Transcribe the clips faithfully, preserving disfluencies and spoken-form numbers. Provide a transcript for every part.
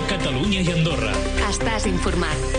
Catalunya i Andorra. Estàs informat.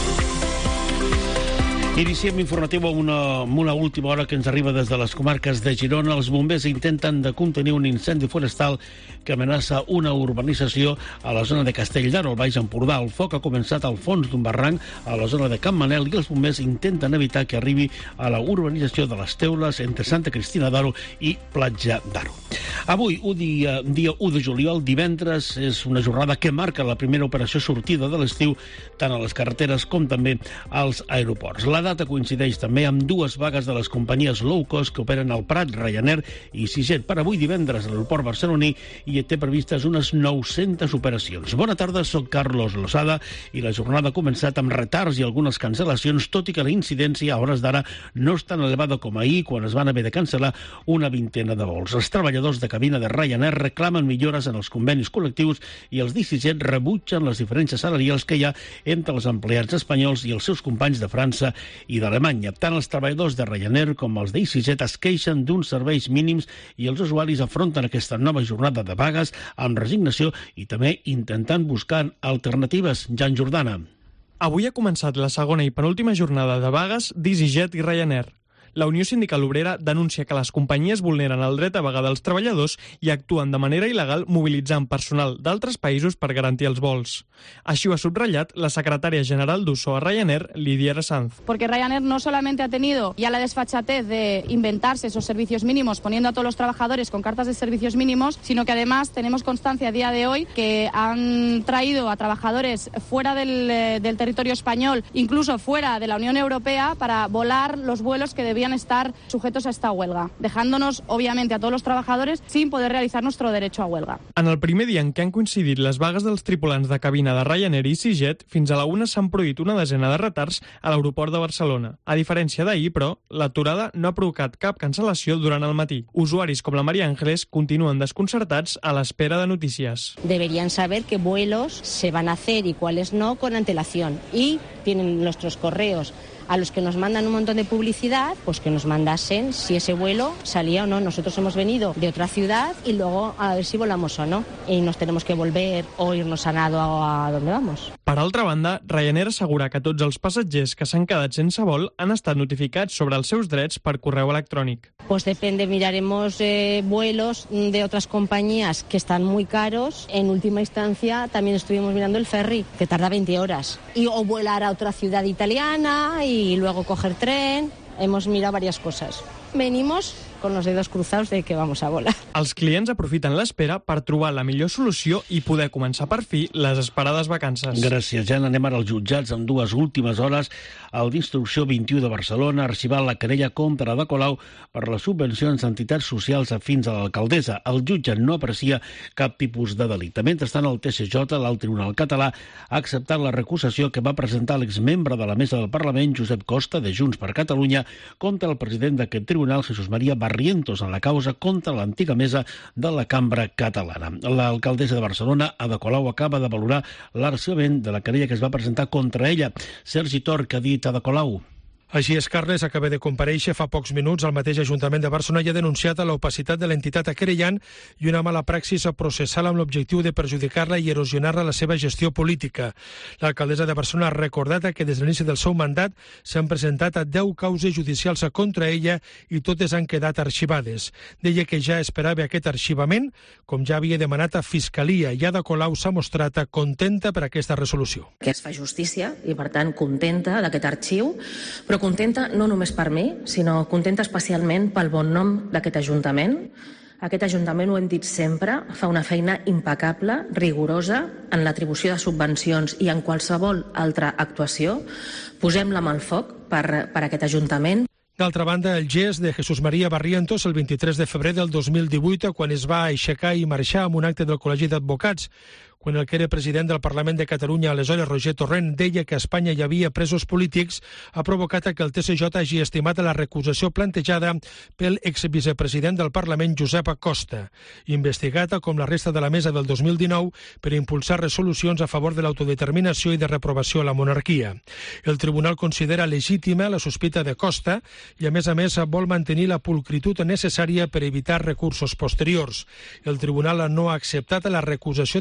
Iniciem informatiu amb una, amb una última hora que ens arriba des de les comarques de Girona. Els bombers intenten de contenir un incendi forestal que amenaça una urbanització a la zona de Castelldaro, al Baix Empordà. El foc ha començat al fons d'un barranc a la zona de Can Manel i els bombers intenten evitar que arribi a la urbanització de les Teules entre Santa Cristina d'Aro i Platja d'Aro. Avui, un dia, dia u de juliol, divendres, és una jornada que marca la primera operació sortida de l'estiu tant a les carreteres com també als aeroports. La data coincideix també amb dues vagues de les companyies low cost que operen al Prat, Ryanair i EasyJet. Per avui divendres a l'aeroport barceloní hi té previstes unes nou-centes operacions. Bona tarda, soc Carlos Losada i la jornada ha començat amb retards i algunes cancel·lacions, tot i que la incidència a hores d'ara no és tan elevada com ahir, quan es van haver de cancel·lar una vintena de vols. Els treballadors de cabina de Ryanair reclamen millores en els convenis col·lectius i els d'EasyJet rebutgen les diferències salarials que hi ha entre els empleats espanyols i els seus companys de França i d'Alemanya. Tant els treballadors de Ryanair com els d'EasyJet es queixen d'uns serveis mínims i els usuaris afronten aquesta nova jornada de vagues amb resignació i també intentant buscar alternatives. Jan Jordana. Avui ha començat la segona i penúltima jornada de vagues d'EasyJet i Ryanair. La Unió Sindical Obrera denuncia que les companyies vulneren el dret a vaga dels treballadors i actuen de manera il·legal mobilitzant personal d'altres països per garantir els vols. Així ho ha subratllat la secretària general d'Uso a Ryanair, Lidia Sanz. Porque Ryanair no solamente ha tenido ya la desfachatez de inventarse esos servicios mínimos poniendo a todos los trabajadores con cartas de servicios mínimos, sino que además tenemos constancia a día de hoy que han traído a trabajadores fuera del, del territorio español, incluso fuera de la Unión Europea, para volar los vuelos que debían estar sujetos a esta huelga, dejándonos obviamente a todos los trabajadores sin poder realizar nuestro derecho a huelga. En el primer dia en què han coincidit les vagues dels tripulants de cabina de Ryanair i EasyJet, fins a la una s'han produït una desena de retards a l'aeroport de Barcelona. A diferència d'ahir, però, l'aturada no ha provocat cap cancel·lació durant el matí. Usuaris com la María Ángeles continuen desconcertats a l'espera de notícies. Deberían saber qué vuelos se van a hacer y cuáles no con antelación. Y tienen nuestros correos a los que nos mandan un montón de publicidad, pues que nos mandasen si ese vuelo salía o no. Nosotros hemos venido de otra ciudad y luego a ver si volamos o no. Y nos tenemos que volver o irnos a nado a donde vamos. Per altra banda, Ryanair assegura que tots els passatgers que s'han quedat sense vol han estat notificats sobre els seus drets per correu electrònic. Pues depende, miraremos eh, vuelos de otras compañías que están muy caros. En última instancia también estuvimos mirando el ferry, que tarda veinte horas. Y o volar a otra ciudad italiana y luego coger tren. Hemos mirado varias cosas. Venimos con los dedos cruzados de que vamos a volar. Els clients aprofiten l'espera per trobar la millor solució i poder començar per fi les esperades vacances. Gràcies, Jan. Anem ara als jutjats amb dues últimes hores. El d'Instrucció vint-i-u de Barcelona ha arxivat la querella contra Ada Colau per les subvencions a entitats socials afins a l'alcaldessa. El jutge no aprecia cap tipus de delicte. Mentrestant, el T S J, l'Alt Tribunal Català, ha acceptat la recusació que va presentar l'exmembre de la Mesa del Parlament, Josep Costa, de Junts per Catalunya, contra el president d'aquest tribunal, Jesús María Barrientos, en la causa contra l'antiga mesa de la Cambra Catalana. L'alcaldessa de Barcelona, Ada Colau, acaba de valorar l'arxivament de la querella que es va presentar contra ella. Sergi Tor, que ha dit Ada Colau? Així és, Carles, acaba de comparèixer fa pocs minuts al mateix Ajuntament de Barcelona i ha denunciat l'opacitat de l'entitat querellant i una mala praxis processal amb l'objectiu de perjudicar-la i erosionar-la la seva gestió política. L'alcaldessa de Barcelona ha recordat que des de l'inici del seu mandat s'han presentat deu causes judicials contra ella i totes han quedat arxivades. Deia que ja esperava aquest arxivament, com ja havia demanat a Fiscalia, i Ada Colau s'ha mostrat contenta per aquesta resolució. Que es fa justícia i, per tant, contenta d'aquest arxiu, però contenta no només per mi, sinó contenta especialment pel bon nom d'aquest Ajuntament. Aquest Ajuntament, ho hem dit sempre, fa una feina impecable, rigorosa, en l'atribució de subvencions i en qualsevol altra actuació. Posem la mà al foc per, per aquest Ajuntament. D'altra banda, el gest de Jesús María Barrientos el vint-i-tres de febrer del dos mil divuit, quan es va aixecar i marxar amb un acte del Col·legi d'Advocats, quan el que era president del Parlament de Catalunya, aleshores Roger Torrent, deia que a Espanya hi havia presos polítics, ha provocat que el T S J hagi estimat la recusació plantejada pel exvicepresident del Parlament, Josep Costa, investigat com la resta de la mesa del dos mil dinou per impulsar resolucions a favor de l'autodeterminació i de reprovació a la monarquia. El tribunal considera legítima la sospita de Costa i, a més a més, vol mantenir la pulcritud necessària per evitar recursos posteriors. El tribunal no ha acceptat la recusació dels magistrats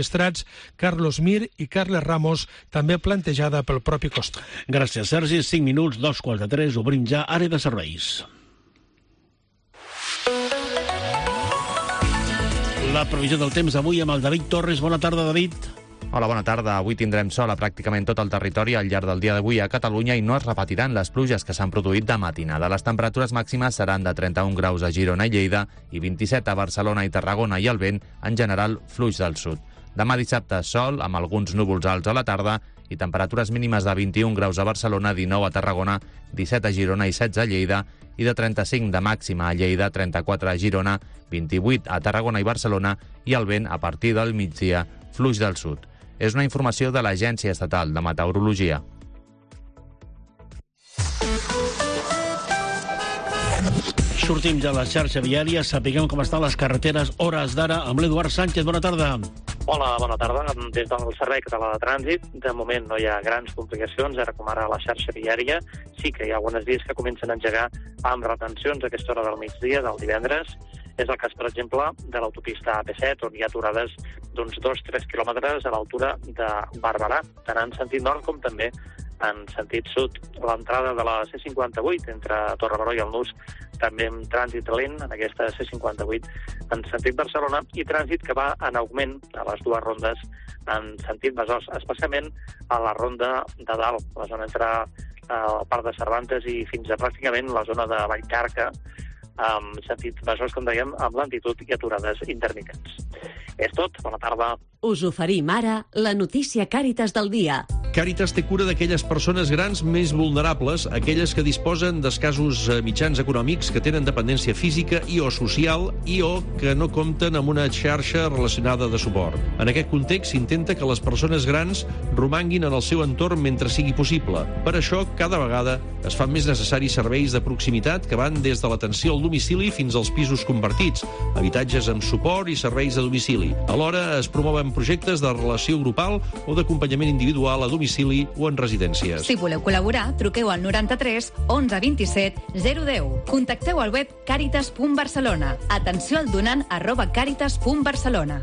magistrats Carlos Mir i Carles Ramos, també plantejada pel propi Costa. Gràcies, Sergi. cinc minuts, dos quarts de tres, obrim ja àrea de serveis. La previsió del temps avui amb el David Torres. Bona tarda, David. Hola, bona tarda. Avui tindrem sol a pràcticament tot el territori al llarg del dia d'avui a Catalunya i no es repetiran les pluges que s'han produït de matinada. Les temperatures màximes seran de trenta-un graus a Girona i Lleida i vint-i-set a Barcelona i Tarragona, i el vent, en general, fluix del sud. Demà dissabte, sol, amb alguns núvols alts a la tarda i temperatures mínimes de vint-i-un graus a Barcelona, dinou a Tarragona, disset a Girona i setze a Lleida, i de trenta-cinc de màxima a Lleida, trenta-quatre a Girona, vint-i-vuit a Tarragona i Barcelona, i el vent, a partir del migdia, fluix del sud. És una informació de l'Agència Estatal de Meteorologia. Sortim ja a la xarxa viària, sapiguem com estan les carreteres hores d'ara amb l'Eduard Sánchez. Bona tarda. Hola, bona tarda. Des del Servei Català de Trànsit, de moment no hi ha grans complicacions, ara com ara a la xarxa viària. Sí que hi ha algunes vies que comencen a engegar amb retencions a aquesta hora del migdia, del divendres. És el cas, per exemple, de l'autopista A P set, on hi ha aturades d'uns dos a tres quilòmetres a l'altura de Barberà, tant en sentit nord com també en sentit sud. L'entrada de la C cinquanta-vuit entre Torrebaró i el Nus, també amb trànsit lent en aquesta C cinquanta-vuit en sentit Barcelona, i trànsit que va en augment a les dues rondes en sentit Besòs, especialment a la ronda de dalt, la zona entre el Parc de Cervantes i fins a pràcticament la zona de Vallcarca, amb sentit Besòs, com dèiem, amb lentitud i aturades intermitents. És tot, bona tarda. Us oferim ara la notícia Càritas del dia. Càritas té cura d'aquelles persones grans més vulnerables, aquelles que disposen d'escassos mitjans econòmics, que tenen dependència física i o social i o que no compten amb una xarxa relacionada de suport. En aquest context s'intenta que les persones grans romanguin en el seu entorn mentre sigui possible. Per això, cada vegada es fan més necessaris serveis de proximitat que van des de l'atenció al domicili fins als pisos compartits, habitatges amb suport i serveis a domicili. Alhora es promouen projectes de relació grupal o d'acompanyament individual a domicili o en residències. Si voleu col·laborar, truqueu al noranta-tres onze vint-i-set zero deu. Contacteu al web càritas punt barcelona. Atenció al donant arroba càritas punt barcelona.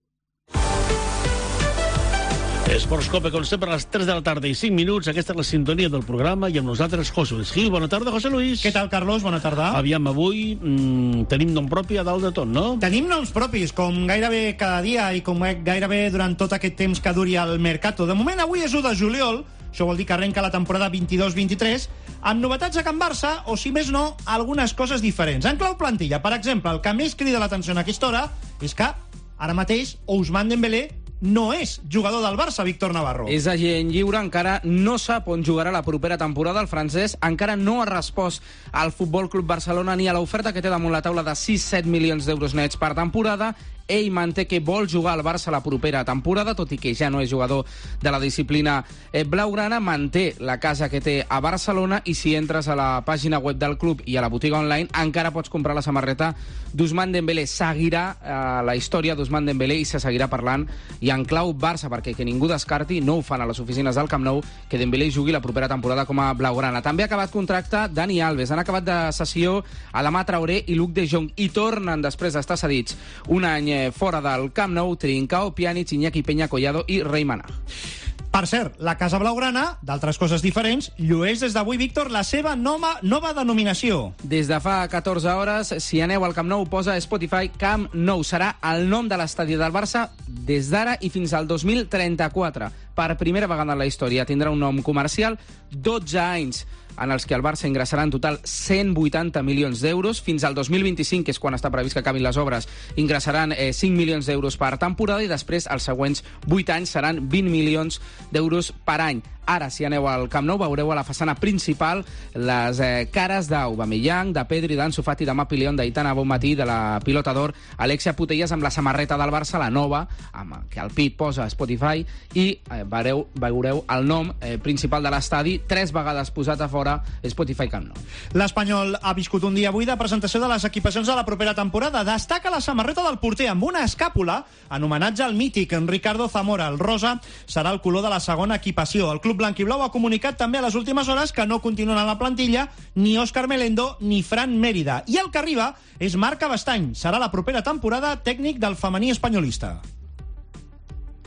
Esports Cope, com sempre, a les tres de la tarda i cinc minuts. Aquesta és la sintonia del programa i amb nosaltres José Luis Gil. Bona tarda, José Luis. Què tal, Carlos? Bona tarda. Aviam, avui mmm, tenim nom propi a dalt de tot, no? Tenim noms propis, com gairebé cada dia i com gairebé durant tot aquest temps que duri el Mercato. De moment, avui és u de juliol, això vol dir que arrenca la temporada vint-i-dos vint-i-tres, amb novetats a Can Barça, o si més no, algunes coses diferents. En clau plantilla, per exemple, el que més crida l'atenció en aquesta hora és que ara mateix Ousmane Dembélé no és jugador del Barça, Víctor Navarro. És agent lliure, encara no sap on jugarà la propera temporada. El francès encara no ha respost al Futbol Club Barcelona ni a l'oferta que té damunt la taula de sis a set milions d'euros nets per temporada. Ell manté que vol jugar al Barça la propera temporada, tot i que ja no és jugador de la disciplina blaugrana. Manté la casa que té a Barcelona i si entres a la pàgina web del club i a la botiga online encara pots comprar la samarreta d'Ousmane Dembélé. Seguirà eh, la història d'Ousmane Dembélé i se seguirà parlant i en clau Barça, perquè que ningú descarti, no ho fan a les oficines del Camp Nou, que Dembélé jugui la propera temporada com a blaugrana. També ha acabat contracte Dani Alves, han acabat de sessió Adama Traoré i Luc de Jong i tornen després d'estar cedits un any fora del Camp Nou Trincao, Pjanic, Iñaki Peña, Collado i Reimana. Per cert, la Casa Blaugrana, d'altres coses diferents, llueix des d'avui, Víctor, la seva nova, nova denominació. Des de fa catorze hores, si aneu al Camp Nou, posa Spotify Camp Nou. Serà el nom de l'estadi del Barça des d'ara i fins al dos mil trenta-quatre. Per primera vegada en la història tindrà un nom comercial, dotze anys en els que el Barça ingressarà en total cent vuitanta milions d'euros. Fins al dos mil vint-i-cinc, que és quan està previst que acabin les obres, ingressaran eh, cinc milions d'euros per temporada i després els següents vuit anys seran vint milions d'euros per any. Ara, si aneu al Camp Nou, veureu a la façana principal les eh, cares d'Aubameyang, de Pedri, d'Ansu Fati, de Mapi León, d'Aitana Bonmatí, de la pilota d'or Alexia Putellas, amb la samarreta del Barça, la nova, amb que el pit posa Spotify, i eh, veureu, veureu el nom eh, principal de l'estadi, tres vegades posat a fora, Spotify Camp Nou. L'Espanyol ha viscut un dia avui de presentació de les equipacions de la propera temporada. Destaca la samarreta del porter amb una escàpula en homenatge al mític Ricardo Zamora. El rosa serà el color de la segona equipació. El club blanquiblau ha comunicat també a les últimes hores que no continuen a la plantilla ni Òscar Melendo ni Fran Mérida. I el que arriba és Marc Abastany. Serà la propera temporada tècnic del femení espanyolista.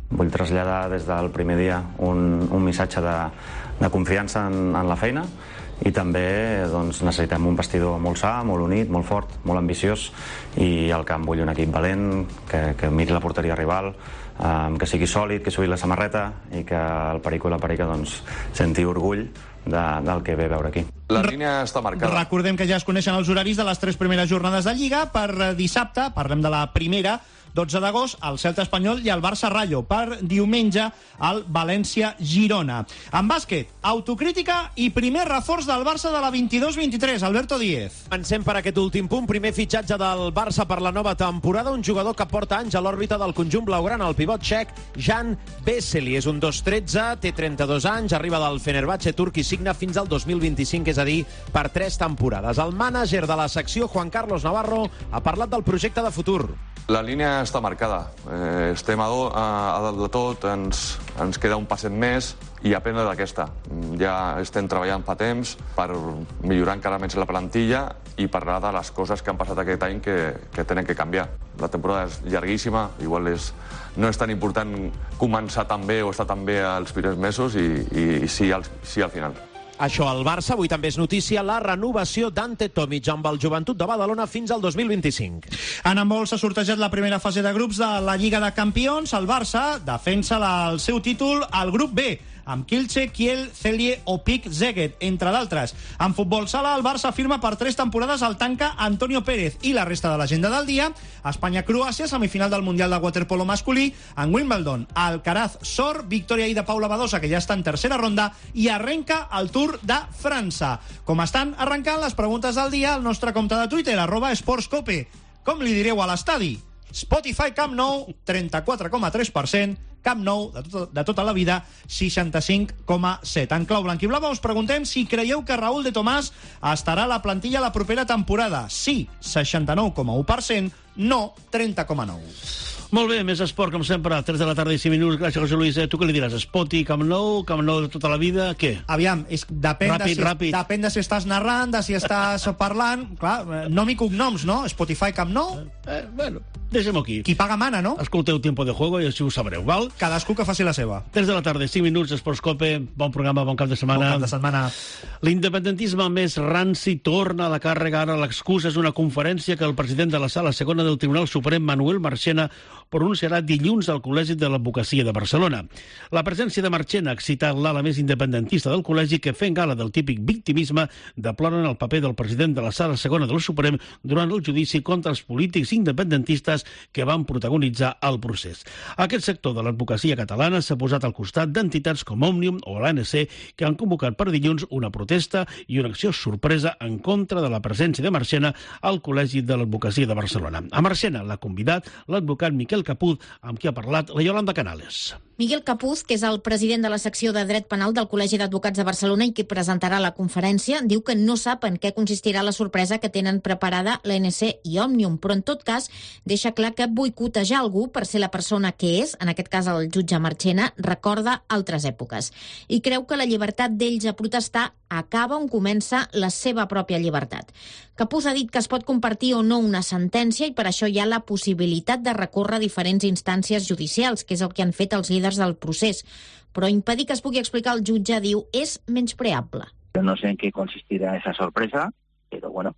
Vull traslladar des del primer dia un, un missatge de, de confiança en, en la feina i també doncs, necessitem un vestidor molt sa, molt unit, molt fort, molt ambiciós i al camp vull un equip valent, que, que miri la porteria rival, eh, que sigui sòlid, que suï la samarreta i que el perico i la perica doncs, senti orgull de, del que ve a veure aquí. La línia està marcada. Recordem que ja es coneixen els horaris de les tres primeres jornades de Lliga. Per dissabte, parlem de la primera, dotze d'agost, el Celta Espanyol i el Barça Rayo. Per diumenge, el València-Girona. En bàsquet, autocrítica i primer reforç del Barça de la vint-i-dos vint-i-tres. Alberto Díez. Comencem per aquest últim punt. Primer fitxatge del Barça per la nova temporada. Un jugador que porta anys a l'òrbita del conjunt blaugrana, el pivot txec Jan Vesely. És un dos tretze, té trenta-dos anys, arriba del Fenerbahçe turc i signa fins al dos mil vint-i-cinc, és a dir, per tres temporades. El mànager de la secció, Juan Carlos Navarro, ha parlat del projecte de futur. La línia està marcada. Eh, estem a, do, a, a dalt de tot, ens, ens queda un passet més i aprendre d'aquesta. Ja estem treballant fa temps per millorar encara més la plantilla i parlar de les coses que han passat aquest any que, que tenen que canviar. La temporada és llarguíssima, igual és, no és tan important començar tan bé o estar tan bé els primers mesos i, i, i sí, al, sí al final. Això al Barça, avui també és notícia la renovació d'Ante Tomic amb el Joventut de Badalona fins al dos mil vint-i-cinc. En handbol s'ha sortejat la primera fase de grups de la Lliga de Campions. El Barça defensa el seu títol al grup B, amb Kielce, Kiel, Celje o Pick Szeged, entre d'altres. En futbol sala, el Barça firma per tres temporades el tanca Antonio Pérez i la resta de l'agenda del dia. Espanya-Croàcia, semifinal del Mundial de Waterpolo masculí. En Wimbledon, Alcaraz, Sor, victòria ahir de Paula Badosa, que ja està en tercera ronda, i arrenca el Tour de França. Com estan arrencant les preguntes del dia al nostre compte de Twitter, arroba esportscope. Com li direu a l'estadi? Spotify Camp Nou, trenta-quatre coma tres per cent. Camp Nou, de, tot, de tota la vida, seixanta-cinc coma set. En clau blanquiblava us preguntem si creieu que Raúl de Tomàs estarà a la plantilla la propera temporada. Sí, seixanta-nou coma u per cent, no, trenta coma nou. Molt bé, més esport, com sempre, a tres de la tarda i cinc minuts. Gràcies, José Luis. Eh? Tu què li diràs? Spoti, Camp Nou, Camp Nou de tota la vida, què? Aviam, és, depèn, ràpid, de si, ràpid. depèn de si estàs narrant, de si estàs parlant. Clar, nom i cognoms, no? Spotify Camp Nou. Eh, bueno, deixem-ho aquí. Qui paga mana, no? Escolteu Tiempo de Juego i així ho sabreu, val? Cadascú que faci la seva. tres de la tarda, cinc minuts, Esportscope. Bon programa, bon cap de setmana. Bon cap de setmana. L'independentisme més ranci torna a la càrrega. Ara l'excusa és una conferència que el president de la Sala Segona del Tribunal Suprem, Manuel Marchena, pronunciarà dilluns al Col·legi de l'Advocacia de Barcelona. La presència de Marchena ha excitat l'ala més independentista del col·legi que, fent gala del típic victimisme, deploren el paper del president de la Sala Segona del Suprem durant el judici contra els polítics independentistes que van protagonitzar el procés. Aquest sector de l'advocacia catalana s'ha posat al costat d'entitats com Òmnium o l'A N C, que han convocat per dilluns una protesta i una acció sorpresa en contra de la presència de Marchena al Col·legi de l'Advocacia de Barcelona. A Marchena l'ha convidat l'advocat Miquel Capuz, amb qui ha parlat la Yolanda Canales. Miguel Capuz, que és el president de la secció de Dret Penal del Col·legi d'Advocats de Barcelona i que presentarà la conferència, diu que no sap en què consistirà la sorpresa que tenen preparada l'A N C i Òmnium, però en tot cas deixa clar que boicotejar algú per ser la persona que és, en aquest cas el jutge Marchena, recorda altres èpoques. I creu que la llibertat d'ells a protestar acaba on comença la seva pròpia llibertat. Capuz ha dit que es pot compartir o no una sentència i per això hi ha la possibilitat de recórrer a diferents instàncies judicials, que és el que han fet els líders del procés. Però impedir que es pugui explicar el jutge, diu, és menyspreable. Yo no sé en qué consistirá esa sorpresa, pero bueno,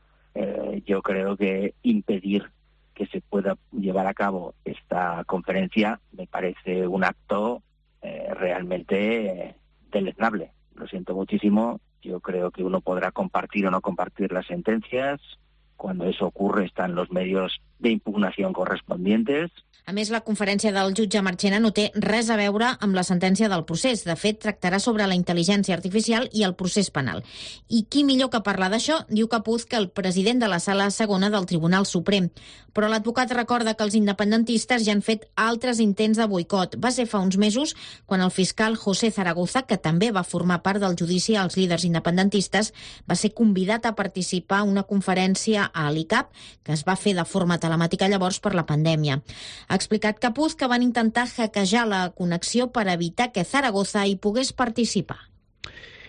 eh, yo creo que impedir que se pueda llevar a cabo esta conferencia me parece un acto eh, realmente eh, deleznable. Lo siento muchísimo. Yo creo que uno podrá compartir o no compartir las sentencias. Cuando eso ocurre están los medios de impugnación correspondientes. A més, la conferència del jutge Marchena no té res a veure amb la sentència del procés. De fet, tractarà sobre la intel·ligència artificial i el procés penal. I qui millor que parlar d'això, diu Capuz, que el president de la Sala Segona del Tribunal Suprem. Però l'advocat recorda que els independentistes ja han fet altres intents de boicot. Va ser fa uns mesos quan el fiscal José Zaragoza, que també va formar part del judici als líders independentistes, va ser convidat a participar a una conferència a l'I C A P, que es va fer de forma telemàtica llavors per la pandèmia. Ha explicat Capuz que van intentar hackejar la connexió per evitar que Zaragoza hi pogués participar.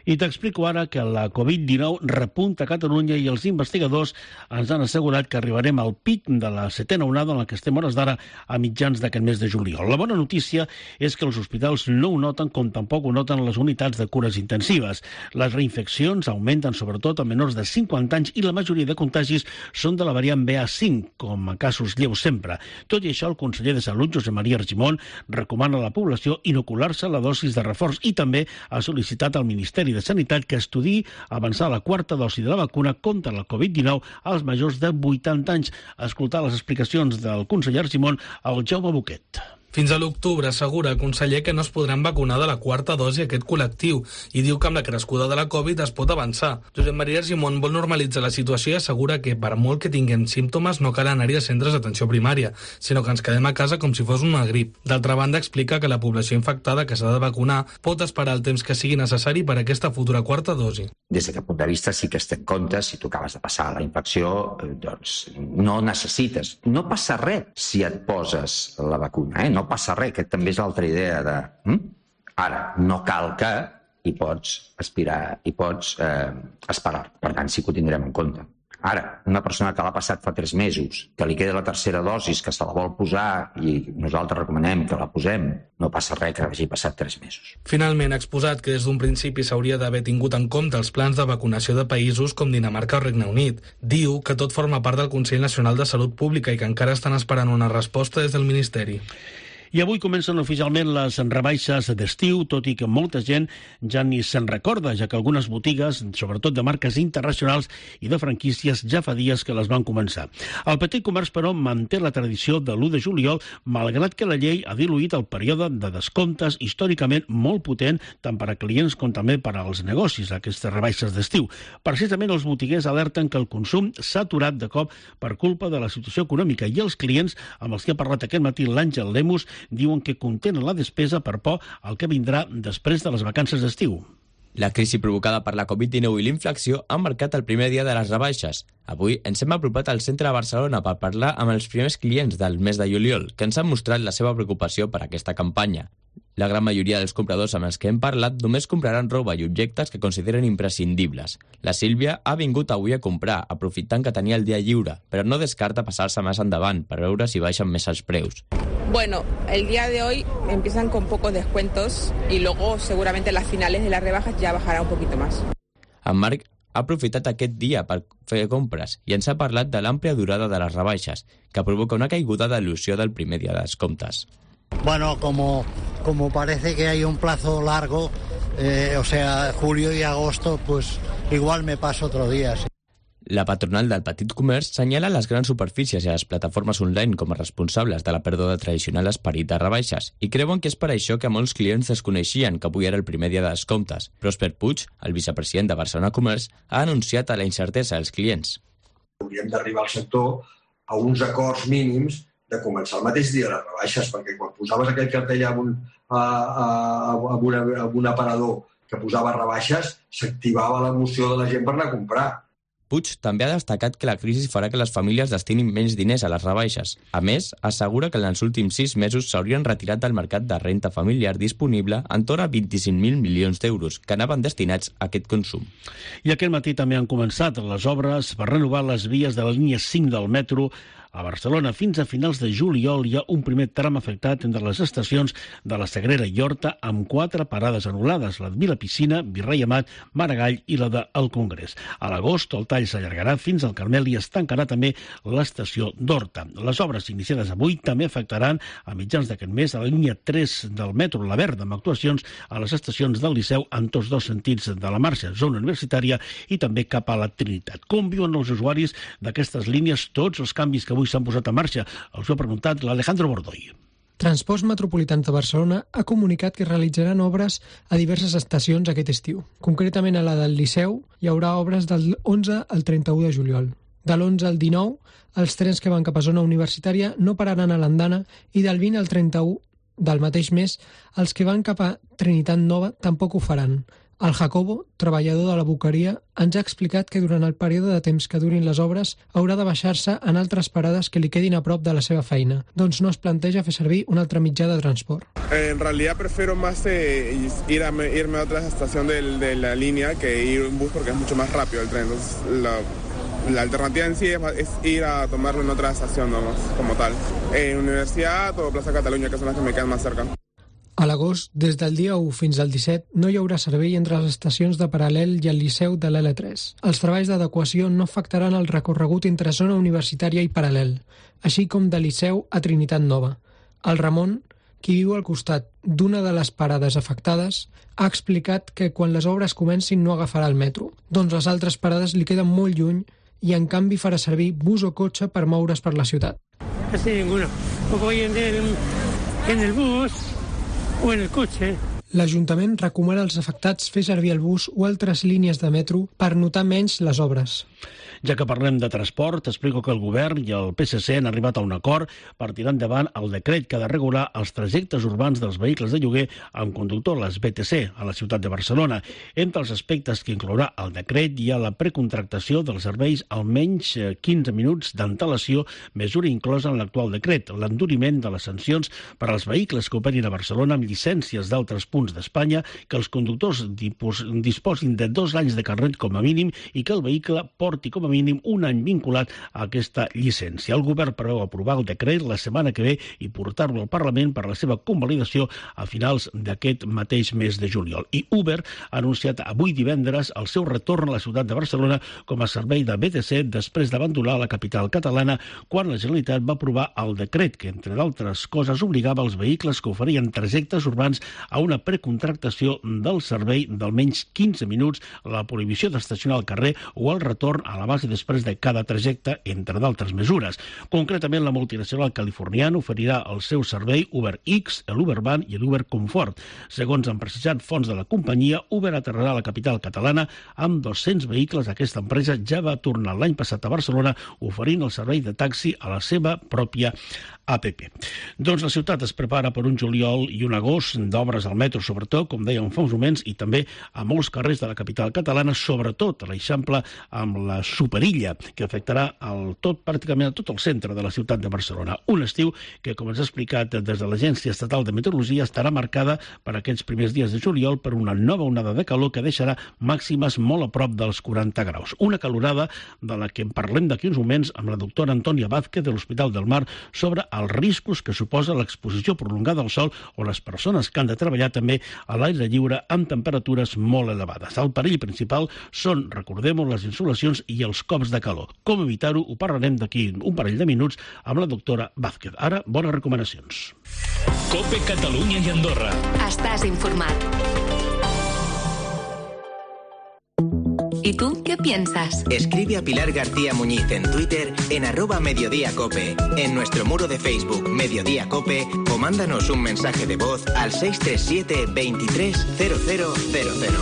I t'explico ara que la covid dinou repunta a Catalunya i els investigadors ens han assegurat que arribarem al pic de la setena onada en la que estem hores d'ara a mitjans d'aquest mes de juliol. La bona notícia és que els hospitals no ho noten com tampoc ho noten les unitats de cures intensives. Les reinfeccions augmenten sobretot a menors de cinquanta anys i la majoria de contagis són de la variant B A cinc, com a casos lleus sempre. Tot i això, el conseller de Salut, Josep Maria Argimon, recomana a la població inocular-se la dosis de reforç i també ha sol·licitat al Ministeri de Sanitat que estudiï avançar la quarta dosi de la vacuna contra la covid dinou als majors de vuitanta anys. A escoltar les explicacions del conseller Argimon al Jaume Boquet. Fins a l'octubre assegura el conseller que no es podran vacunar de la quarta dosi a aquest col·lectiu i diu que amb la crescuda de la Covid es pot avançar. Josep Maria Argimon vol normalitzar la situació i assegura que per molt que tinguem símptomes no cal anar-hi a centres d'atenció primària, sinó que ens quedem a casa com si fos una grip. D'altra banda, explica que la població infectada que s'ha de vacunar pot esperar el temps que sigui necessari per a aquesta futura quarta dosi. Des d'aquest punt de vista sí que es té en compte, si tu acabes de passar la infecció, doncs no necessites. No passa res si et poses la vacuna, eh? No passa res, que també és l'altra idea de... Hm? Ara, no cal que hi pots aspirar, hi pots eh, esperar. Per tant, sí que ho tindrem en compte. Ara, una persona que l'ha passat fa tres mesos, que li queda la tercera dosis, que se la vol posar i nosaltres recomanem que la posem, no passa res que hagi passat tres mesos. Finalment, ha exposat que des d'un principi s'hauria d'haver tingut en compte els plans de vacunació de països com Dinamarca o Regne Unit. Diu que tot forma part del Consell Nacional de Salut Pública i que encara estan esperant una resposta des del Ministeri. I avui comencen oficialment les rebaixes d'estiu, tot i que molta gent ja ni se'n recorda, ja que algunes botigues, sobretot de marques internacionals i de franquícies, ja fa dies que les van començar. El petit comerç, però, manté la tradició de l'u de juliol, malgrat que la llei ha diluït el període de descomptes històricament molt potent, tant per a clients com també per als negocis, aquestes rebaixes d'estiu. Precisament els botiguers alerten que el consum s'ha aturat de cop per culpa de la situació econòmica i els clients, amb els que ha parlat aquest matí l'Àngel Lemus, diuen que contenen la despesa per por al que vindrà després de les vacances d'estiu. La crisi provocada per la covid dinou i l'inflació han marcat el primer dia de les rebaixes. Avui ens hem apropat al centre de Barcelona per parlar amb els primers clients del mes de juliol, que ens han mostrat la seva preocupació per aquesta campanya. La gran majoria dels compradors amb els que hem parlat només compraran roba i objectes que consideren imprescindibles. La Sílvia ha vingut avui a comprar, aprofitant que tenia el dia lliure, però no descarta passar-se més endavant per veure si baixen més els preus. Bueno, el día de hoy empiezan con pocos descuentos y luego seguramente las finales de las rebajas ya bajará un poquito más. En Marc ha aprofitat aquest dia per fer compres i ens ha parlat de l'àmplia durada de les rebaixes, que provoca una caiguda d'il·lusió del primer dia de descomptes. Bueno, como, como parece que hay un plazo largo, eh, o sea, julio y agosto, pues igual me paso otro día. Sí. La patronal del petit comerç senyala les grans superfícies i les plataformes online com a responsables de la pèrdua tradicional esperit de rebaixes i creuen que és per això que molts clients desconeixien que avui era el primer dia de descomptes. Prosper Puig, el vicepresident de Barcelona Comerç, ha anunciat a la incertesa als clients. Hauríem d'arribar al sector a uns acords mínims de començar el mateix dia de les rebaixes, perquè quan posaves aquell cartell amb un, a, a, a, una, a un aparador que posava rebaixes, s'activava l'emoció de la gent per anar a comprar. Puig també ha destacat que la crisi farà que les famílies destinin menys diners a les rebaixes. A més, assegura que en els últims sis mesos s'haurien retirat del mercat de renta familiar disponible entorn a vint-i-cinc mil milions d'euros, que anaven destinats a aquest consum. I aquest matí també han començat les obres per renovar les vies de la línia cinc del metro a Barcelona. Fins a finals de juliol hi ha un primer tram afectat entre les estacions de la Sagrera i Horta amb quatre parades anul·lades, la de Vilapiscina, Virrei Amat, Maragall i la del Congrés. A l'agost el tall s'allargarà fins al Carmel i es tancarà també l'estació d'Horta. Les obres iniciades avui també afectaran a mitjans d'aquest mes a la línia tres del metro, la Verda, amb actuacions a les estacions del Liceu en tots dos sentits de la marxa, zona universitària i també cap a la Trinitat. Com viuen els usuaris d'aquestes línies tots els canvis que avui s'han posat en marxa? Els ho ha preguntat l'Alejandro Bordoy. Transports Metropolitans de Barcelona ha comunicat que realitzaran obres a diverses estacions aquest estiu. Concretament a la del Liceu hi haurà obres del onze al trenta-u de juliol. De l'onze al dinou, els trens que van cap a zona universitària no pararan a l'andana i del vint al trenta-u del mateix mes, els que van cap a Trinitat Nova tampoc ho faran. El Jacobo, treballador de la boqueria, ens ha explicat que durant el període de temps que durin les obres haurà de baixar-se en altres parades que li quedin a prop de la seva feina, doncs no es planteja fer servir un altre mitjà de transport. En realidad prefiero más eh, ir a, irme a otra estación de, de la línea que ir en bus porque es mucho más rápido el tren. Entonces, la, la alternativa en sí es, es ir a tomarlo en otra estación nomás, como tal. En Universidad o Plaza Cataluña, que son las que me quedan más cerca. A l'agost, des del dia u fins al disset, no hi haurà servei entre les estacions de Paral·lel i el Liceu de l'L tres. Els treballs d'adequació no afectaran el recorregut entre zona universitària i Paral·lel, així com de Liceu a Trinitat Nova. El Ramon, qui viu al costat d'una de les parades afectades, ha explicat que quan les obres comencin no agafarà el metro, doncs les altres parades li queden molt lluny i en canvi farà servir bus o cotxe per moure's per la ciutat. Casi ninguno. O voy en el, en el bus o en el cotxe. L'Ajuntament recomana als afectats fer servir el bus o altres línies de metro per notar menys les obres. Ja que parlem de transport, explico que el govern i el P S C han arribat a un acord per tirar endavant el decret que ha de regular els trajectes urbans dels vehicles de lloguer amb conductor, les B T C, a la ciutat de Barcelona. Entre els aspectes que inclourà el decret hi ha la precontractació dels serveis almenys quinze minuts d'antelació, mesura inclosa en l'actual decret, l'enduriment de les sancions per als vehicles que operin a Barcelona amb llicències d'altres punts d'Espanya, que els conductors disposin de dos anys de carnet com a mínim i que el vehicle porti com a mínim un any vinculat a aquesta llicència. El govern preveu aprovar el decret la setmana que ve i portar-lo al Parlament per la seva convalidació a finals d'aquest mateix mes de juliol. I Uber ha anunciat avui divendres el seu retorn a la ciutat de Barcelona com a servei de B T C després d'abandonar la capital catalana quan la Generalitat va aprovar el decret que, entre d'altres coses, obligava els vehicles que oferien trajectes urbans a una precontractació del servei d'almenys quinze minuts, la prohibició d'estacionar al carrer o el retorn a la base després de cada trajecte, entre d'altres mesures. Concretament, la multinacional californiana oferirà el seu servei Uber X, l'Uber Van i l'Uber Comfort. Segons han precisat fonts de la companyia, Uber aterrarà a la capital catalana amb dos-cents vehicles. Aquesta empresa ja va tornar l'any passat a Barcelona oferint el servei de taxi a la seva pròpia app. Doncs la ciutat es prepara per un juliol i un agost d'obres al metro, sobretot, com dèiem fa uns moments, i també a molts carrers de la capital catalana, sobretot a l'Eixample amb la Superilla, que afectarà el tot, pràcticament a tot el centre de la ciutat de Barcelona. Un estiu que, com ens ha explicat des de l'Agència Estatal de Meteorologia, estarà marcada per aquests primers dies de juliol per una nova onada de calor que deixarà màximes molt a prop dels quaranta graus. Una calorada de la que en parlem d'aquí uns moments amb la doctora Antònia Vázquez de l'Hospital del Mar sobre els riscos que suposa l'exposició prolongada al sol o les persones que han de treballar també a l'aire lliure amb temperatures molt elevades. El perill principal són, recordem-ho, les insolacions i els cops de calor. Com evitar-ho? Ho parlarem d'aquí un parell de minuts amb la doctora Vázquez. Ara, bones recomanacions. COPE Catalunya i Andorra. Estàs informat. ¿Y tú qué piensas? Escribe a Pilar García Muñiz en Twitter en arroba Mediodía Cope, en nuestro muro de Facebook Mediodía Cope o mándanos un mensaje de voz al seis tres siete, veintitrés, cero cero cero cero.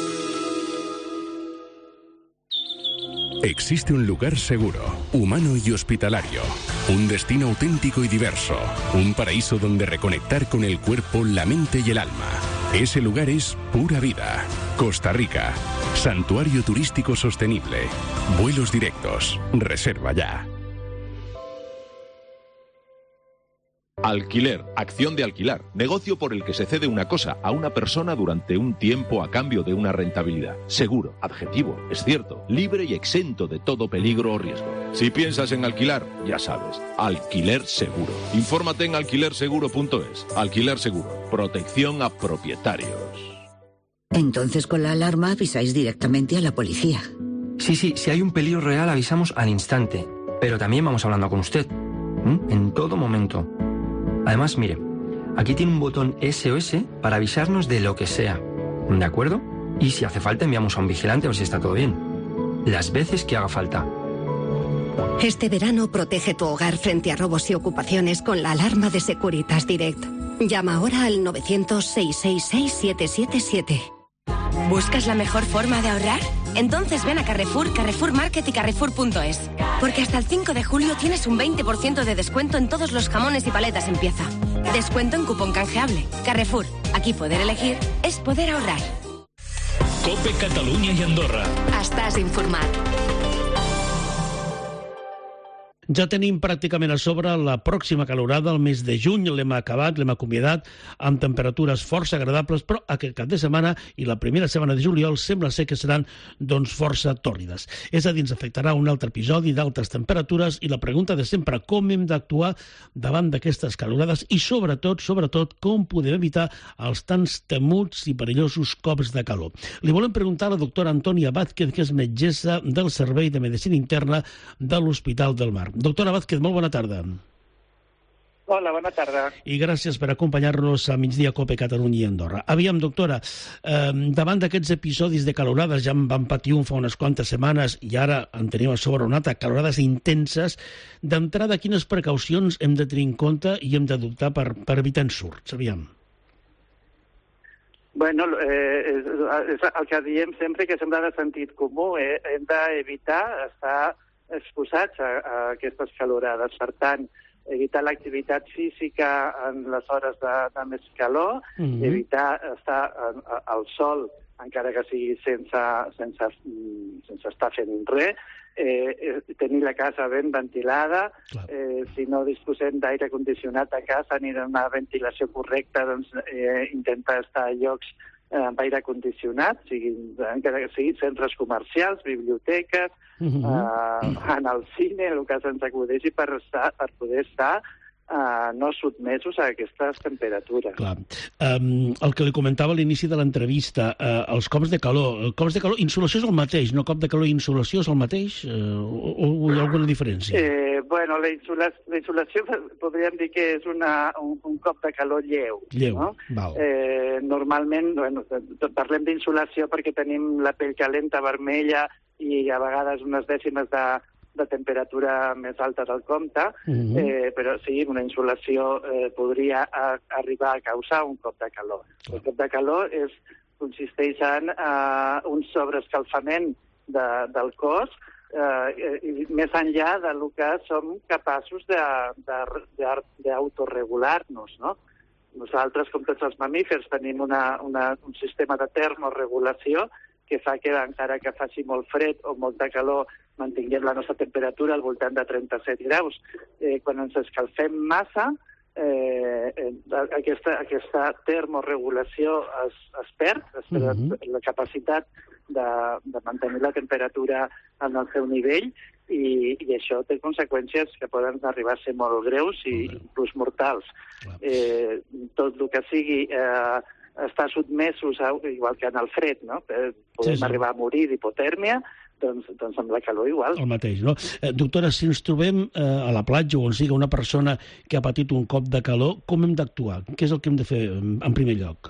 Existe un lugar seguro, humano y hospitalario, un destino auténtico y diverso, un paraíso donde reconectar con el cuerpo, la mente y el alma. Ese lugar es Pura Vida, Costa Rica. Santuario turístico sostenible. Vuelos directos. Reserva ya. Alquiler, acción de alquilar, negocio por el que se cede una cosa a una persona durante un tiempo a cambio de una rentabilidad. Seguro, adjetivo, es cierto, libre y exento de todo peligro o riesgo. Si piensas en alquilar, ya sabes, Alquiler Seguro. Infórmate en alquiler seguro punto es. Alquiler Seguro, protección a propietarios. Entonces con la alarma avisáis directamente a la policía. Sí, sí, si hay un peligro real avisamos al instante, pero también vamos hablando con usted, ¿m? En todo momento. Además, mire, aquí tiene un botón S O S para avisarnos de lo que sea, ¿de acuerdo? Y si hace falta enviamos a un vigilante a ver si está todo bien. Las veces que haga falta. Este verano protege tu hogar frente a robos y ocupaciones con la alarma de Securitas Direct. Llama ahora al novecientos, seiscientos sesenta y seis, siete siete siete. ¿Buscas la mejor forma de ahorrar? Entonces ven a Carrefour, Carrefour Market y Carrefour punto es. Porque hasta el cinco de julio tienes un veinte por ciento de descuento en todos los jamones y paletas en pieza. Descuento en cupón canjeable. Carrefour, aquí poder elegir es poder ahorrar. COPE Catalunya i Andorra. Estàs informat. Ja tenim pràcticament a sobre la pròxima calorada, el mes de juny, l'hem acabat, l'hem acomiadat, amb temperatures força agradables, però aquest cap de setmana i la primera setmana de juliol sembla ser que seran doncs, força tòrrides. És a dir, ens afectarà un altre episodi d'altes temperatures i la pregunta de sempre, com hem d'actuar davant d'aquestes calorades i sobretot, sobretot, com podem evitar els tants temuts i perillosos cops de calor. Li volem preguntar a la doctora Antònia Vázquez, que és metgessa del Servei de Medicina Interna de l'Hospital del Mar. Doctora Vázquez, molt bona tarda. Hola, bona tarda. I gràcies per acompanyar-nos a Migdia COPE Catalunya i Andorra. Aviam, doctora, eh, davant d'aquests episodis de calorades, ja en vam patir un fa unes quantes setmanes i ara en tenim a sobre una altra, calorades intenses, d'entrada, quines precaucions hem de tenir en compte i hem d'adoptar per, per evitar ensurts? Aviam. Bueno, eh, és, és el que diem sempre, que sembla de sentit comú, eh? Hem d'evitar estar exposats a, a aquestes calorades. Per tant, evitar l'activitat física en les hores de, de més calor, mm-hmm. evitar estar a, a, al sol, encara que sigui sense, sense, sense estar fent res, eh, tenir la casa ben ventilada, eh, si no disposem d'aire condicionat a casa ni d'una ventilació correcta, doncs eh, intentar estar a llocs amb aire condicionat, siguin, encara que siguin centres comercials, biblioteques, uh-huh. eh, en el cine, el que se'ns acudeixi per, estar, per poder estar eh, no sotmesos a aquestes temperatures. Clar. Um, el que li comentava a l'inici de l'entrevista, uh, els cops de calor. El cops de calor, insolació és el mateix, no? Cop de calor i insolació és el mateix? Uh, o, o hi ha alguna diferència? Eh, bueno, la insolació, la insolació podríem dir que és una, un, un cop de calor lleu. Lleu, no? Val. Eh, normalment, bueno, parlem d'insolació perquè tenim la pell calenta, vermella i a vegades unes dècimes de, de temperatura més alta del compte, uh-huh. eh, però sí, una insolació eh, podria a, arribar a causar un cop de calor. El cop de calor és, consisteix en uh, un sobreescalfament de, del cos, eh, i més enllà del que som capaços d'autoregular-nos, no? Nosaltres, com tots els mamífers, tenim una, una, un sistema de termorregulació que fa que, encara que faci molt fred o molta calor, mantinguem la nostra temperatura al voltant de trenta-set graus. Eh, quan ens escalfem massa, eh, eh, aquesta, aquesta termorregulació es, es perd, es perd uh-huh. la capacitat de, de mantenir la temperatura en el seu nivell, i, i això té conseqüències que poden arribar a ser molt greus i uh-huh. inclús mortals. Uh-huh. Eh, tot el que sigui eh, estar sotmesos, a, igual que en el fred, no? Podem sí, sí. arribar a morir d'hipotèrmia, doncs, doncs amb la calor igual. El mateix, no? Eh, doctora, si ens trobem eh, a la platja o on sigui una persona que ha patit un cop de calor, com hem d'actuar? Què és el que hem de fer en primer lloc?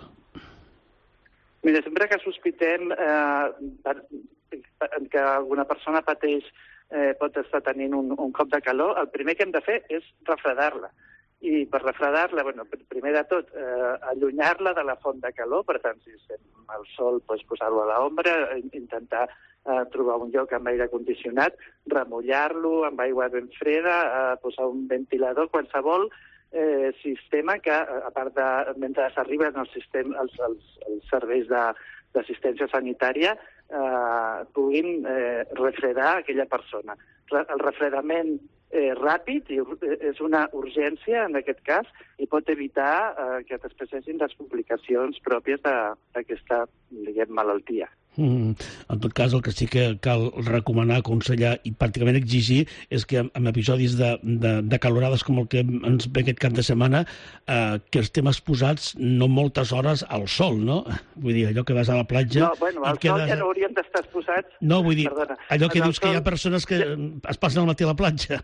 Mira, sempre que sospitem eh, per, per, que alguna persona pateix, eh, pot estar tenint un, un cop de calor, el primer que hem de fer és refredar-la. I per refredar-la, bueno, primer de tot, eh, allunyar-la de la font de calor, per tant, si estem al sol, doncs, posar-lo a l'ombra, intentar eh, trobar un lloc amb aire condicionat, remullar-lo amb aigua ben freda, eh, posar un ventilador, qualsevol eh, sistema que, a part de, mentre s'arriben els, sistema, els, els, els serveis d'assistència sanitària, eh, puguin eh, refredar aquella persona. El refredament Eh, ràpid i és una urgència en aquest cas i pot evitar eh, que després hi hagi les complicacions pròpies d'aquesta, diguem, malaltia. Mm. En tot cas, el que sí que cal recomanar, aconsellar i pràcticament exigir és que en episodis de, de, de calorades com el que ens ve aquest cap de setmana, eh, que estem exposats no moltes hores al sol, no? Vull dir, allò que vas a la platja... No, bueno, al sol quedes... ja no hauríem d'estar exposats... No, vull dir, Perdona. allò que dius sol... que hi ha persones que es passen al matí a la platja.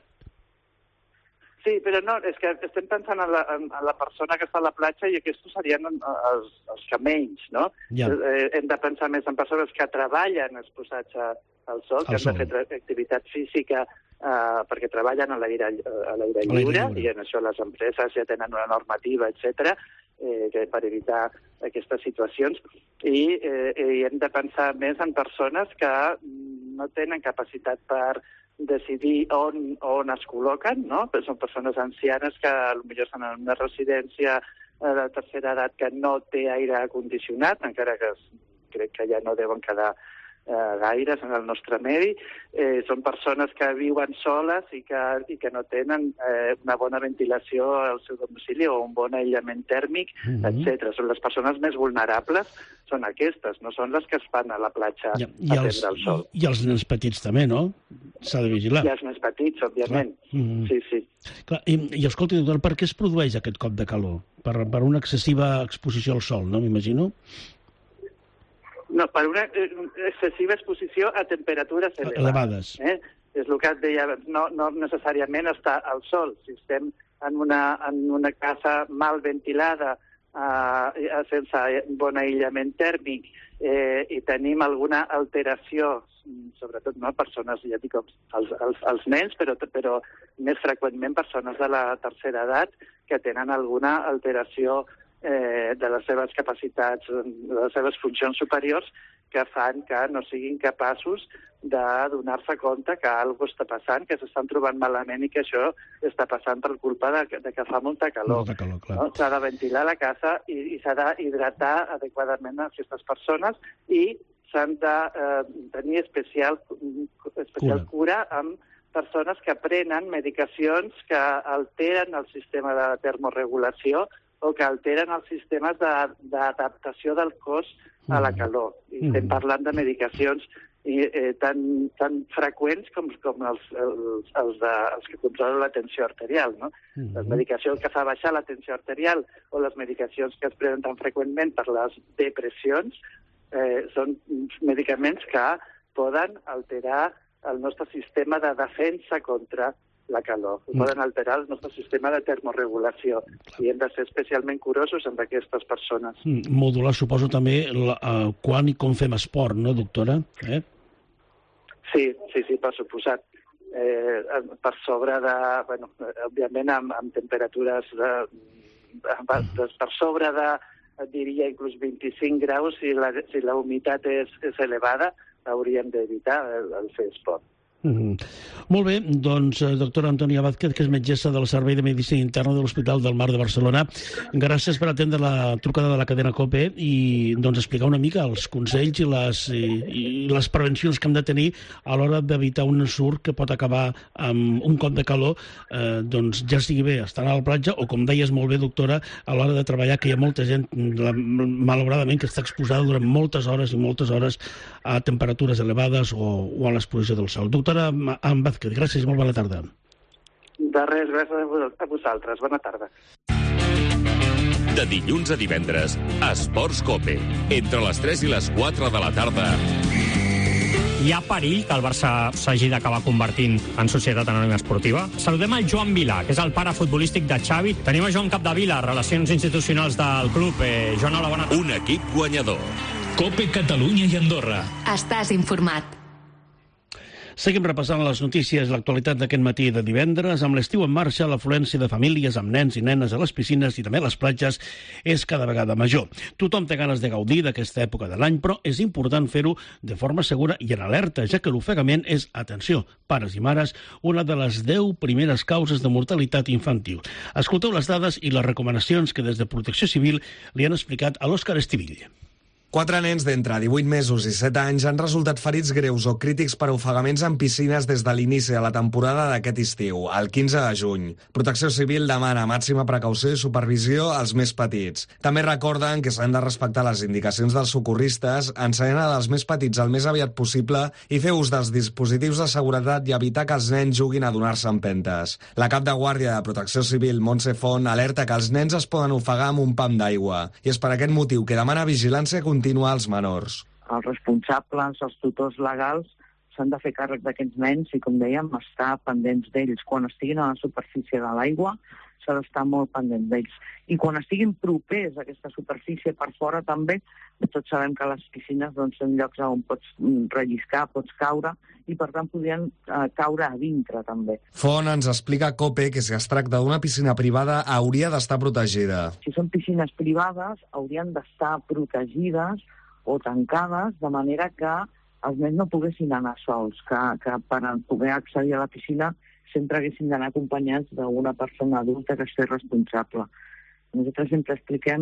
Sí, però no, és que estem pensant en la, en la persona que està a la platja i aquests serien els, els que menys, no? Ja. Eh, hem de pensar més en persones que treballen exposats al sol, que han de fer activitat física eh, perquè treballen a l'aire lliure, lliure, i en això les empreses ja tenen una normativa, etcètera, eh, que per evitar aquestes situacions. I, eh, i hem de pensar més en persones que no tenen capacitat per decidir on, on es col·loquen, no? Són persones ancianes que potser estan en una residència de tercera edat que no té aire condicionat, encara que crec que ja no deuen quedar eh, gaires en el nostre medi. Eh, són persones que viuen soles i que, i que no tenen eh, una bona ventilació al seu domicili o un bon aïllament tèrmic, mm-hmm. etcètera. Són les persones més vulnerables, són aquestes, no són les que es van a la platja I, a i els, prendre el sol. I els nens petits també, no? S'ha de vigilar. I els nens petits, òbviament. Mm-hmm. Sí, sí. Clar, i, I escolta, doctor, per què es produeix aquest cop de calor? Per, per una excessiva exposició al sol, no? M'imagino? No, per una excessiva exposició a temperatures elevades. elevades. Eh? És el que et deia, no, no necessàriament està al sol. Si estem en una, en una casa mal ventilada, eh, sense bon aïllament tèrmic, eh, i tenim alguna alteració, sobretot no, persones, ja dic, els, els, els nens, però, però més freqüentment persones de la tercera edat que tenen alguna alteració Eh, de les seves capacitats, de les seves funcions superiors, que fan que no siguin capaços de donar-se compte que alguna cosa està passant, que s'estan trobant malament i que això està passant per culpa de, de que fa molta calor. Molta calor, clar. No? S'ha de ventilar la casa i, i s'ha d'hidratar adequadament a aquestes persones i s'han de eh, tenir especial, especial cura. cura amb persones que prenen medicacions que alteren el sistema de termorregulació o que alteren els sistemes d'adaptació del cos a la calor. I estem parlant de medicacions i, eh, tan, tan freqüents com, com els, els, els, de, els que controlen la tensió arterial. No? Mm-hmm. Les medicacions que fa baixar la tensió arterial o les medicacions que es prenen tan freqüentment per les depressions eh, són medicaments que poden alterar el nostre sistema de defensa contra la calor. Poden alterar el nostre sistema de termorregulació i hem de ser especialment curosos amb aquestes persones. Mm, modular, suposo, també la, uh, quan i com fem esport, no, doctora? Eh? Sí, sí, sí, per suposat. Eh, per sobre de, bueno, òbviament amb, amb temperatures de, de, de, per sobre de, diria, inclús vint-i-cinc graus, si la, si la humitat és, és elevada, hauríem d'evitar el, el fer esport. Mm-hmm. Molt bé, doncs, doctora Antònia Vázquez, que és metgessa del Servei de Medicina Interna de l'Hospital del Mar de Barcelona, gràcies per atendre la trucada de la cadena COPE i doncs, explicar una mica els consells i les, i, i les prevencions que hem de tenir a l'hora d'evitar un ensurt que pot acabar amb un cop de calor, eh, doncs ja sigui bé estar a la platja o, com deies molt bé, doctora, a l'hora de treballar, que hi ha molta gent, la, malauradament, que està exposada durant moltes hores i moltes hores a temperatures elevades o, o a l'exposició del sol. Doctora Am Vázquez, gràcies, molt bona tarda. De res, gràcies a vosaltres. Bona tarda. De dilluns a divendres, Esports COPE. Entre les tres i les quatre de la tarda. Hi ha perill que el Barça s'hagi d'acabar convertint en societat anònima esportiva? Saludem el Joan Vilà, que és el pare futbolístic de Xavi. Tenim a Joan Capdevila, Relacions Institucionals del club. Eh, Joan, hola, bona tarda. Un equip guanyador. COPE Catalunya i Andorra. Estàs informat. Seguim repassant les notícies, l'actualitat d'aquest matí de divendres. Amb l'estiu en marxa, l'afluència de famílies amb nens i nenes a les piscines i també a les platges és cada vegada major. Tothom té ganes de gaudir d'aquesta època de l'any, però és important fer-ho de forma segura i en alerta, ja que l'ofegament és, atenció, pares i mares, una de les deu primeres causes de mortalitat infantil. Escolteu les dades i les recomanacions que des de Protecció Civil li han explicat a l'Òscar Estivill. Quatre nens d'entre divuit mesos i set anys han resultat ferits greus o crítics per ofegaments en piscines des de l'inici de la temporada d'aquest estiu, el quinze de juny. Protecció Civil demana màxima precaució i supervisió als més petits. També recorden que s'han de respectar les indicacions dels socorristes, ensenyar als més petits el més aviat possible i fer ús dels dispositius de seguretat i evitar que els nens juguin a donar-se empentes. La cap de guàrdia de Protecció Civil, Montse Font, alerta que els nens es poden ofegar amb un pam d'aigua i és per aquest motiu que demana vigilància continua continuar als menors. Els responsables, els tutors legals, s'han de fer càrrec d'aquests nens i, com dèiem, estar pendents d'ells. Quan estiguin a la superfície de l'aigua, s'ha d'estar molt pendent d'ells. I quan estiguin propers a aquesta superfície per fora també, tots sabem que les piscines doncs, són llocs on pots relliscar, pots caure, i per tant podrien eh, caure a dintre també. Font ens explica a COPE que si es tracta d'una piscina privada hauria d'estar protegida. Si són piscines privades haurien d'estar protegides o tancades de manera que els nens no poguessin anar sols, que, que per poder accedir a la piscina sempre haguessin d'anar acompanyats d'una persona adulta que es fes responsable. Nosaltres sempre expliquem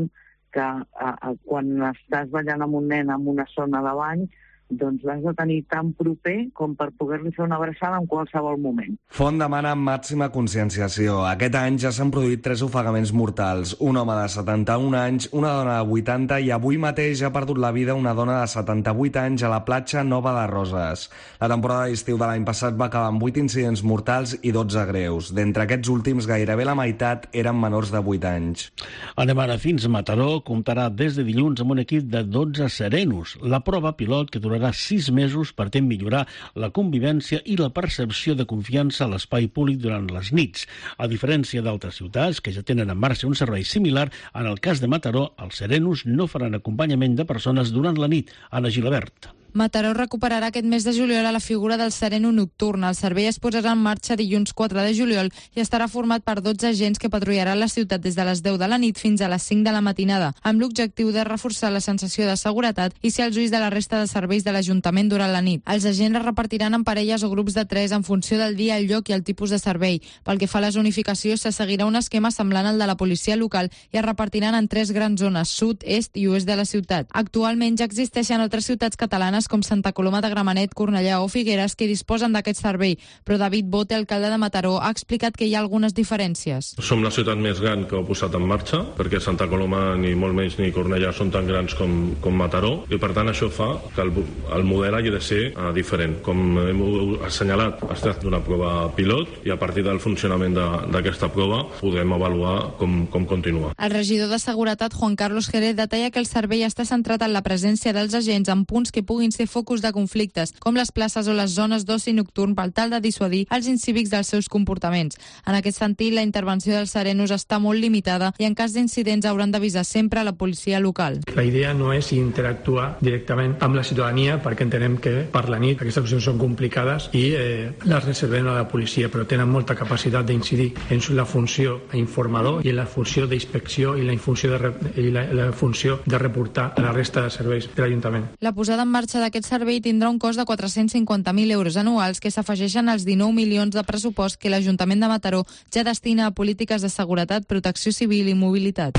que a, a, quan estàs ballant amb un nen en una zona de bany, doncs l'has de tenir tan proper com per poder-li fer una abraçada en qualsevol moment. Font demana màxima conscienciació. Aquest any ja s'han produït tres ofegaments mortals. Un home de setanta-un anys, una dona de vuitanta i avui mateix ha perdut la vida una dona de setanta-vuit anys a la platja Nova de Roses. La temporada d'estiu de l'any passat va acabar amb vuit incidents mortals i dotze greus. D'entre aquests últims, gairebé la meitat eren menors de vuit anys. Anem ara fins a Mataró. Comptarà des de dilluns amb un equip de dotze serenos. La prova pilot, que durarà sis mesos, pretén millorar la convivència i la percepció de confiança a l'espai públic durant les nits. A diferència d'altres ciutats que ja tenen en marxa un servei similar, en el cas de Mataró, els serenos no faran acompanyament de persones durant la nit. Anna Gilabert. Mataró recuperarà aquest mes de juliol a la figura del sereno nocturn. El servei es posarà en marxa dilluns quatre de juliol i estarà format per dotze agents que patrullaran la ciutat des de les deu de la nit fins a les cinc de la matinada, amb l'objectiu de reforçar la sensació de seguretat i ser els ulls de la resta de serveis de l'Ajuntament durant la nit. Els agents es repartiran en parelles o grups de tres en funció del dia, el lloc i el tipus de servei. Pel que fa a la zonificació, se seguirà un esquema semblant al de la policia local i es repartiran en tres grans zones, sud, est i oest de la ciutat. Actualment ja existeixen altres ciutats catalanes com Santa Coloma de Gramenet, Cornellà o Figueres que disposen d'aquest servei, però David Bote, alcalde de Mataró, ha explicat que hi ha algunes diferències. Som la ciutat més gran que ho ha posat en marxa, perquè Santa Coloma ni molt menys ni Cornellà són tan grans com, com Mataró, i per tant això fa que el, el model hagi de ser uh, diferent. Com hem assenyalat, es tracta d'una prova pilot i a partir del funcionament d'aquesta prova podem avaluar com, com continua. El regidor de Seguretat, Juan Carlos Jerez, detalla que el servei està centrat en la presència dels agents en punts que puguin ser focus de conflictes, com les places o les zones d'oci nocturn, per tal de dissuadir els incívics dels seus comportaments. En aquest sentit, la intervenció dels serenos està molt limitada i en cas d'incidents hauran d'avisar sempre a la policia local. La idea no és interactuar directament amb la ciutadania perquè entenem que per la nit aquestes qüestions són complicades i eh, les reservem a la policia, però tenen molta capacitat d'incidir en la funció informador i en la funció d'inspecció i la funció de, i la, la funció de reportar a la resta de serveis de l'Ajuntament. La posada en marxa d'aquest servei tindrà un cost de quatre-cents cinquanta mil euros anuals que s'afegeixen als dinou milions de pressupost que l'Ajuntament de Mataró ja destina a polítiques de seguretat, protecció civil i mobilitat.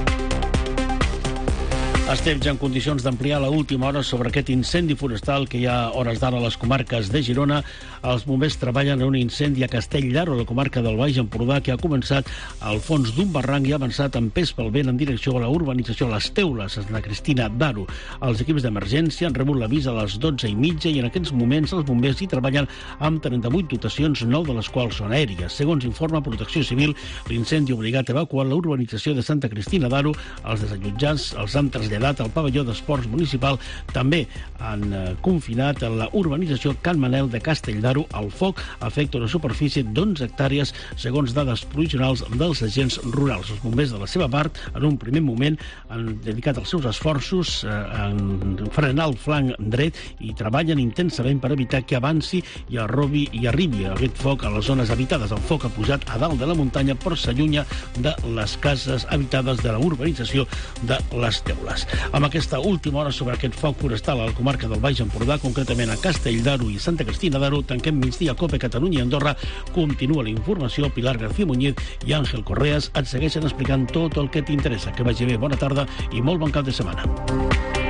Estem ja en condicions d'ampliar la última hora sobre aquest incendi forestal que hi ha hores d'ara a les comarques de Girona. Els bombers treballen en un incendi a Castelldaro, a la comarca del Baix Empordà, que ha començat al fons d'un barranc i ha avançat amb pes pel vent en direcció a la urbanització Les Teules, a Santa Cristina d'Aro. Els equips d'emergència han rebut l'avís a les dotze i mitja i en aquests moments els bombers hi treballen amb trenta-vuit dotacions, nou de les quals són aèries. Segons informa Protecció Civil, l'incendi ha obligat a evacuar la urbanització de Santa Cristina d'Aro. Els desallotjats els han traslladat al pavelló d'esports municipal. També han eh, confinat a la urbanització Can Manel de Castelldaro. El foc afecta una superfície d'onze hectàrees, segons dades provisionals dels agents rurals. Els bombers, de la seva part, en un primer moment han dedicat els seus esforços eh, en frenar el flanc dret i treballen intensament per evitar que avanci i arrobi i arribi aquest foc a les zones habitades. El foc ha pujat a dalt de la muntanya però s'allunya de les cases habitades de la urbanització de Les Teules. Amb aquesta última hora sobre aquest foc forestal a la comarca del Baix Empordà, concretament a Castelldaro i Santa Cristina d'Aro, tanquem migdia Cope Catalunya i Andorra. Continua la informació. Pilar García Muñiz i Àngel Correas et segueixen explicant tot el que t'interessa. Que vagi bé, bona tarda i molt bon cap de setmana.